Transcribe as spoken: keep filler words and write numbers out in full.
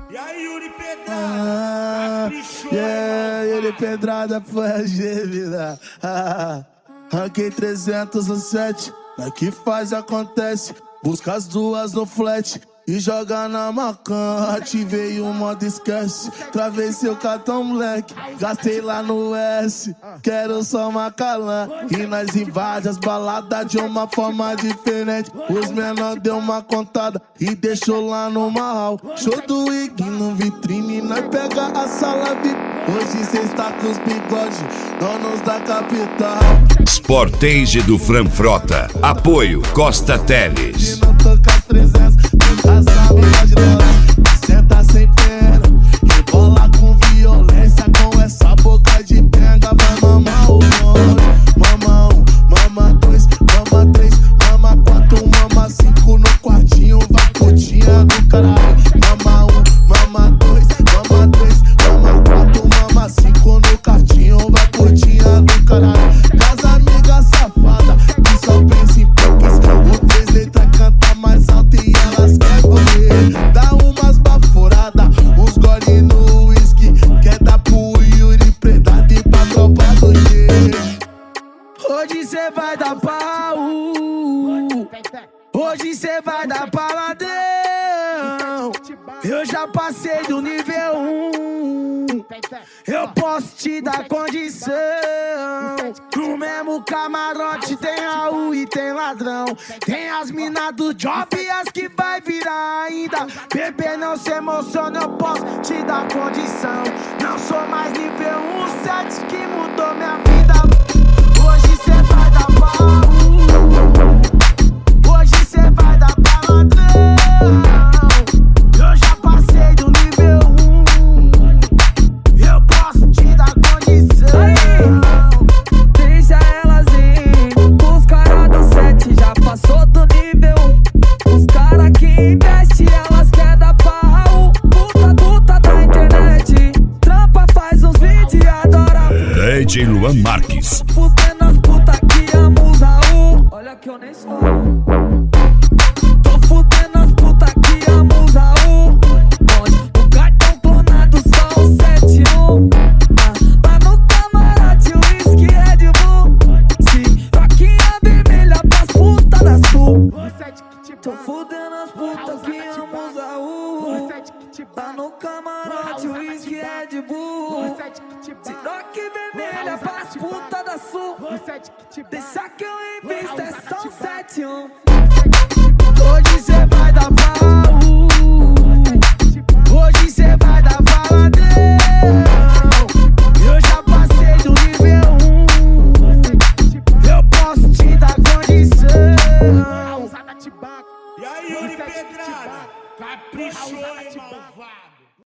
E aí, Yuri Pedrada? Ah, Caprichou, yeah, irmão. Yuri Pedrada foi a gêmea. Ah, ranquei trezentos no set, na que faz acontece. Busca as duas no flat e joga na macan. Ativei o modo esquece, travei seu cartão moleque. Gastei lá no S, quero só Macalã. E nós invade as baladas de uma forma diferente. Os menor deu uma contada e deixou lá no marral. Show do Ig no vitrine, nós pega a sala V I P. Hoje cê está com os bigodes, donos da capital. Sportage do Franfrota. Apoio Costa Teles. Não toca as trezentos, as amigas de nós. Senta sem pena, rebola com violência. Com essa boca de penga, vai mamar o bonde. Mama um, mama dois, mama três, mama quatro, mama cinco. No quartinho, vai putinha do caralho. Mama um, mama dois, mama três, mama quatro, mama cinco. No quartinho, vai putinha do caralho. Das amigas safadas, que só pensa em poucas. O três letras canta mais alto e elas querem correr. Dá umas baforadas, uns gole no whisky. Quer dar pro Yuri Pedrada e pra tropa do G. Hoje cê vai dar pau, hoje cê vai dar paladão. Eu já passei do nível um, eu posso te dar condição. No mesmo camarote tem Raul e tem ladrão. Tem as minas do job e as que vai virar ainda. Bebê, não se emociona, eu posso te dar condição. Não sou mais nível um, sete que mudou minha vida. Hoje cê vai dar pau, hoje cê vai dar paladrão. Eu já passei do nível um, eu posso te dar condição. Deixa elas ir, os caras do sete já passou do nível um. Os caras que investem, elas querem dar pau. Puta, puta da internet, trampa, faz uns vídeos e adora. D J Luan Marques. Fudendo as puta que amam os Raul. Olha que eu nem sou. Tô fudendo as puta que amam os Raul. O cartão clonado só o sete um. Lá no camarote o whisky Red Bull. Se roquinha vermelha pras puta da sul. Tô fudendo as puta que amam os Raul. Lá no camarote o whisky Red Bull. Se roque vermelha pras puta da sul. Deixa que eu invisto, é só um sete um. Hoje cê vai dar pau, hoje cê vai dar paladão. Eu já passei do nível um, eu posso te dar condição. E aí, Yuri Pedrada? Caprichou, irmão.